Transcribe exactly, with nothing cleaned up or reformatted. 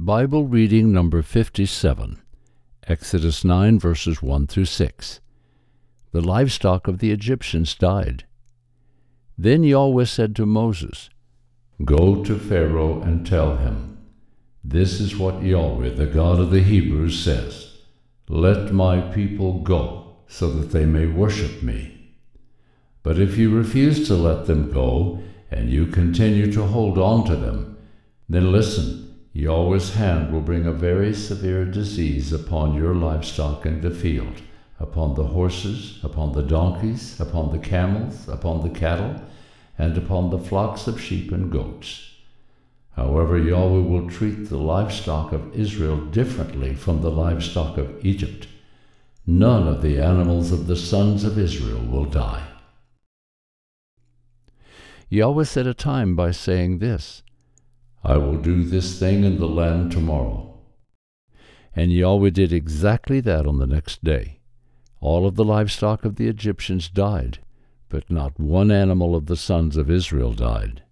Bible reading number fifty-seven, Exodus nine, verses one through six. The livestock of the Egyptians died. Then Yahweh said to Moses, "Go to Pharaoh and tell him, this is what Yahweh, the God of the Hebrews, says, Let my people go, so that they may worship me. But if you refuse to let them go, and you continue to hold on to them, then listen, Yahweh's hand will bring a very severe disease upon your livestock in the field, upon the horses, upon the donkeys, upon the camels, upon the cattle, and upon the flocks of sheep and goats. However, Yahweh will treat the livestock of Israel differently from the livestock of Egypt. None of the animals of the sons of Israel will die." Yahweh set a time by saying this, "I will do this thing in the land tomorrow." And Yahweh did exactly that on the next day. All of the livestock of the Egyptians died, but not one animal of the sons of Israel died.